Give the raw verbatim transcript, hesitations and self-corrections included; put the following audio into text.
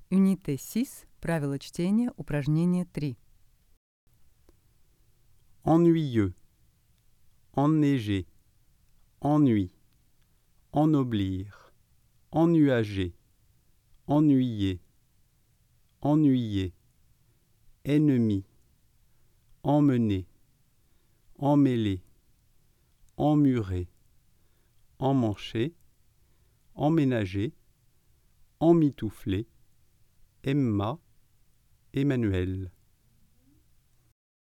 Unité six, правило чтения, упражнение три. Ennuyeux, enneigé, ennui, ennoblir, ennuager, ennuyer, ennuyer, ennemi, emmener, emmêler, emmurer, emmancher, emménager, emmitoufler, Emma, Emmanuel.